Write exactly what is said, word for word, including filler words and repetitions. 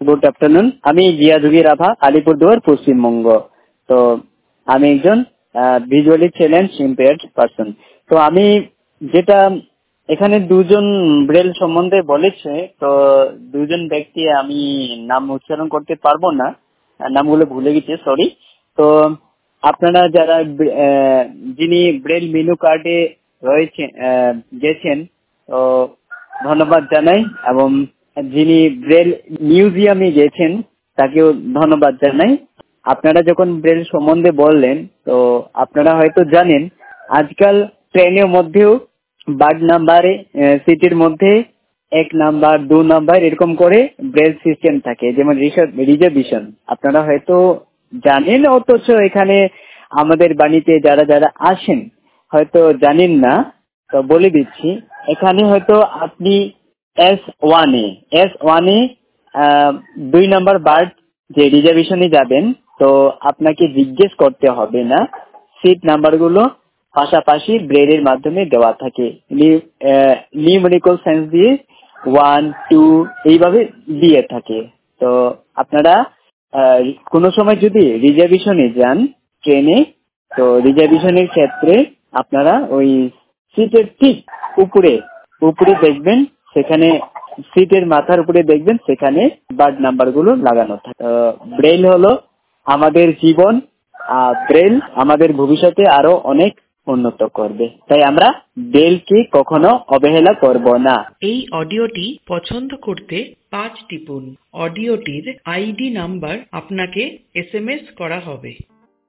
Good afternoon. আমি জিয়াদুগি রাভা, আলিপুরদুয়ার, পশ্চিমবঙ্গ। তো আমি একজন ভিজুয়ালি চ্যালেঞ্জ ইম্পেয়ার্ড পার্সন। তো আমি যেটা এখানে দুজন ব্রেল সম্বন্ধে বলেছে, তো দুজন ব্যক্তি আমি নাম উচ্চারণ করতে পারবো না, নামগুলো ভুলে গেছি, সরি। তো আপনারা যারা যিনি ব্রেল মেনু কার্ডে রয়েছে গেছেন, তো ধন্যবাদ জানাই, এবং যিনি ব্রেল মিউজিয়ামে গেছেন তাকেও ধন্যবাদ জানাই। আপনারা যখন ব্রেল সম্বন্ধে বললেন, তো আপনারা হয়তো জানেন আজকাল ট্রেনের মধ্যেও বার্ড নাম্বারে সিটির মধ্যে এক নাম্বার দু নাম্বার এরকম করে ব্রেল সিস্টেম থাকে, যেমন রিজার্ভেশন। আপনারা হয়তো জানেন, অথচ এখানে আমাদের বাড়িতে যারা যারা আসেন হয়তো জানেন না, তো বলে দিচ্ছি। এখানে হয়তো আপনি এস ওয়ানে এস ওয়ানে দুই নাম্বার বার্ড যে রিজার্ভেশনে যাবেন, তো আপনাকে জিজ্ঞেস করতে হবে না, সিট নাম্বারগুলো পাশাপাশি ব্রেলের মাধ্যমে দেওয়া থাকে, নিউমেরিক্যাল সেন্স দিয়ে ওয়ান টু এইভাবে দিয়ে থাকে। তো আপনারা কোনো সময় যদি রিজার্ভেশনে যান ট্রেনে, তো রিজার্ভেশনের ক্ষেত্রে আপনারা ওই সিটের ঠিক উপরে উপরে দেখবেন, সেখানে সিটের মাথার উপরে দেখবেন সেখানে বার্ড নাম্বার গুলো লাগানো থাকে। ব্রেল হলো আমাদের জীবন, আর ব্রেল আমাদের ভবিষ্যতে আরো অনেক উন্নত করবে, তাই আমরা ব্রেলকে কখনো অবহেলা করব না। এই অডিওটি পছন্দ করতে পাঁচ টিপুন। অডিওটির আইডি নাম্বার আপনাকে এস এম এস করা হবে।